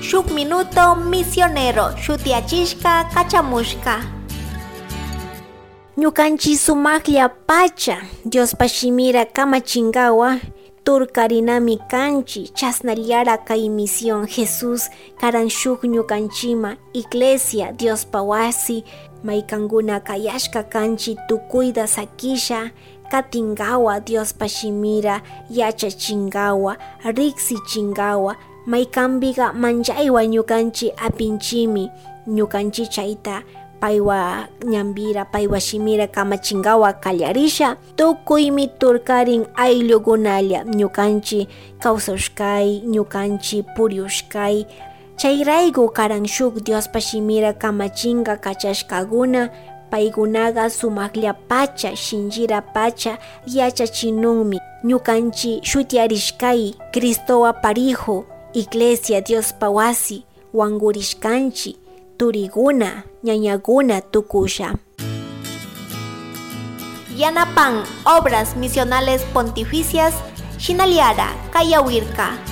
shuk minuto misionero shutiachishka kachamushka. Ñukanchik sumaqlla pacha Diospa shimira kamachingawa turkarinami kanchik chasnallara kay misión Jesús karan shuk ñukanchima iglesia Diospa wasi maykankuna kayashka kanchik tukuyta sakisha katingawa Diospa shimira yachachingawa riksichingawa maykanpiqa manchaywan ñukanchik apinchimi ñukanchik chayta paywa ñambira paywa shimira kamachingawa kallarisha tukuymi turkarin ayllukunalla ñukanchik kawsashkay ñukanchik puriushkay chayrayku karan shuk Diospa shimira kamachinga kachashkakuna paykunaqa sumaqlla pacha shinchira pacha yachachinunmi ñukanchik shutiarishkay Cristowa parihu iglesia Diospa wasi wankurishkanchik turikuna ñañakuna tukusha. Yanapan Obras Misionales Pontificias Shinaliara Kayawirka